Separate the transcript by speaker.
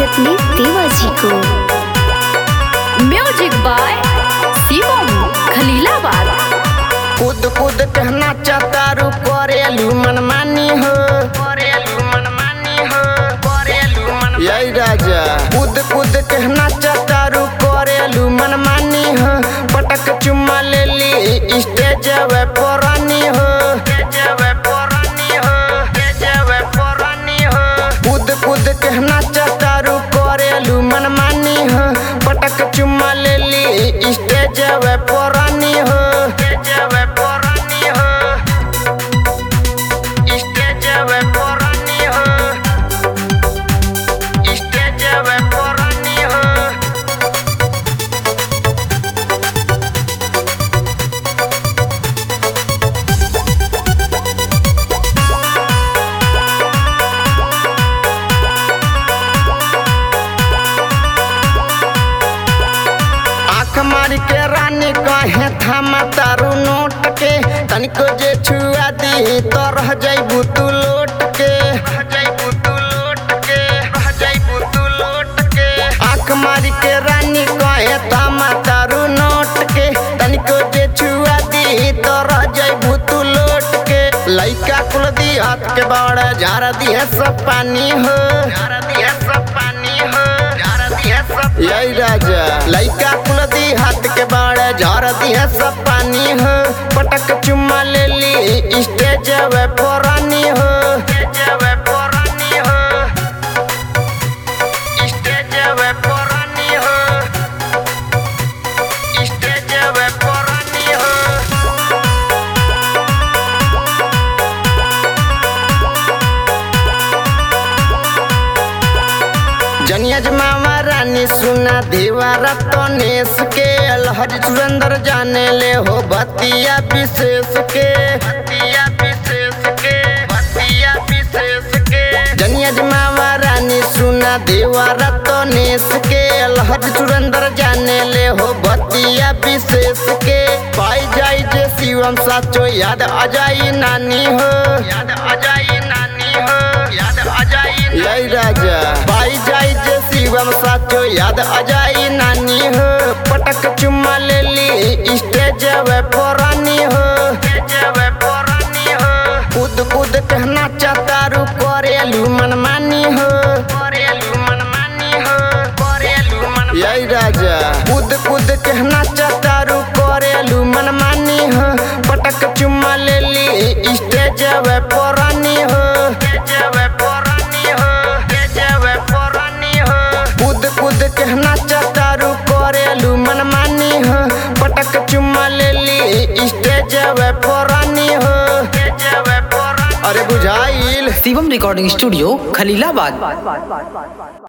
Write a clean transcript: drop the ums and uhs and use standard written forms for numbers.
Speaker 1: अपने देवा जी को।
Speaker 2: Music by Shivam Khalilabad.
Speaker 3: कूद कूद कहना चाहतारू करेलू मनमानी हो, यही राजा। कूद कूद कहना चाहतारू करेलू मनमानी हो, पटक चुम्मा ले ली स्टेज वे पुरानी हो, कूद कूद कहना चाहतारू करेलू मनमानी हो, पटक चुम्मा ले ली स्टेज वे पुरानी हो, मारी के रानी कहे थामा तारू नोट के, तनिको जे छुआ दी तो रह जाइबू तू लोट के, आँख मारी के रानी कहे थामा तारू नोट के, तनिको जे छुआ दी तो रह जाइबू तू लोट के। लइका कुल दी हाथ के बाड़ झाड़ दी है सब पानी हो, यही राजा। लइका कुल दी हाथ के बाड़ झाड़ दी है सब पानी हो, पटक चुम्मा ले ली स्टेज वे पुरानी हो, जनिया जमावा रानी सुना दीवारा तो नेस के, अलहर सुरेंद्र जाने ले हो बतिया विशेष के, जनिया जमावा रानी सुना दीवारा तो नेस के, अलहर सुरेंद्र जाने ले हो बतिया विशेष के। पाई जाई जे शिवम साचो याद आ जाई नानी हो, यही राजा। पाई जाई जे शिवम साचो याद आ जाई नानी हो, पटक चुम्मा ले ली स्टेज वे पुरानी हो, कूद कूद कहना चाहतारू करेलू मनमानी हो, यही राजा। कूद कूद कहना चाहतारू करेलू मनमानी हो, पटक चुम्मा ले ली स्टेज वे पुरानी हो, कूद कूद कहना चाहतारू करेलू मनमानी हो, पटक चुम्मा ले ली स्टेज वे पुरानी हो। अरे बुझाइल।
Speaker 4: Shivam recording studio Khalilabad.